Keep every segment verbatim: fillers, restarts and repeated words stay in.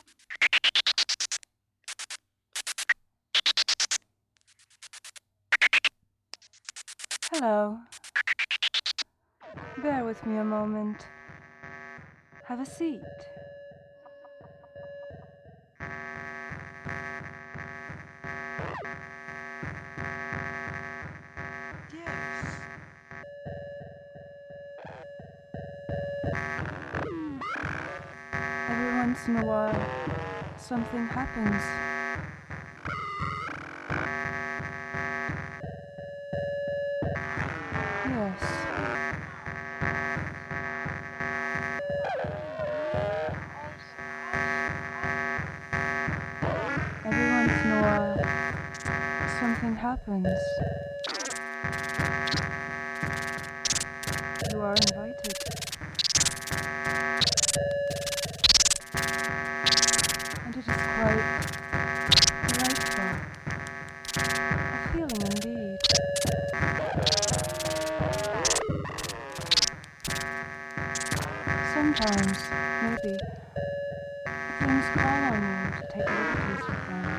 Hello. Bear with me a moment. Have a seat. Yes. Every once in a while, something happens. Yes. Every once in a while, something happens. You are invited. And it is quite delightful. A feeling indeed. Sometimes, maybe, things call on you to take liberties with them.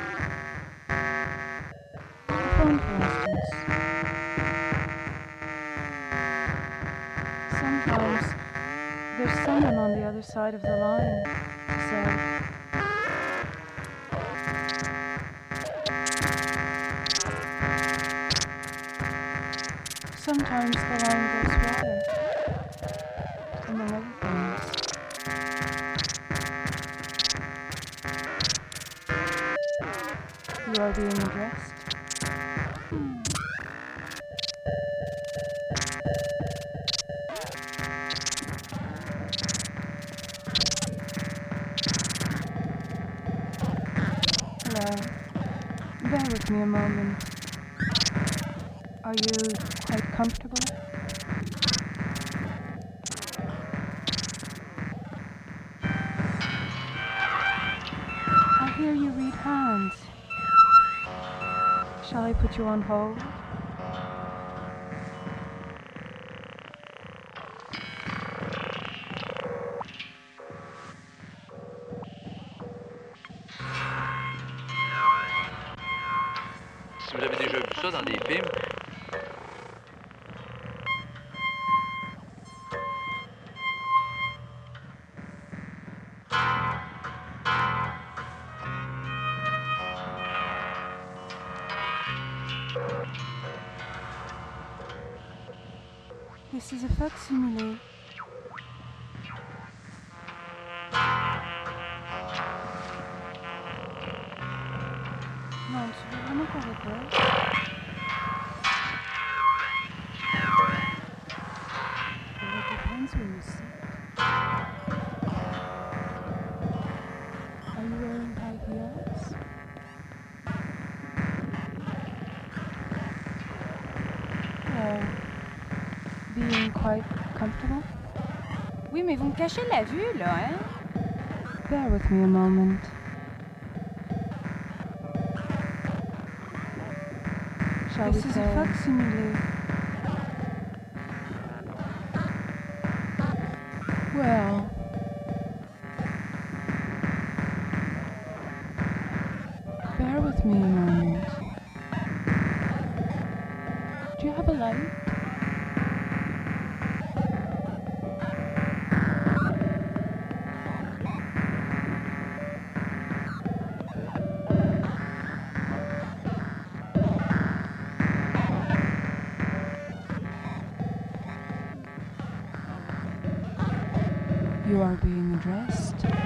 The phone, for instance. Sometimes there's someone on the other side of the line to say, sometimes the line goes water, among other things. You are being addressed. Hello. Bear with me a moment. Are you quite comfortable? I hear you read hands. Shall I put you on hold? Si vous avez déjà vu ça dans des films, This is a facsimile. Non, tu veux vraiment qu'on répète? Well, it depends where you sit. Are you wearing high heels? Hello. Being quite comfortable? Oui, mais vous me cachez la vue, là, hein? Bear with me a moment. Shall this we is say? A facsimile. Well, bear with me a moment. Do you have a light? You are being addressed.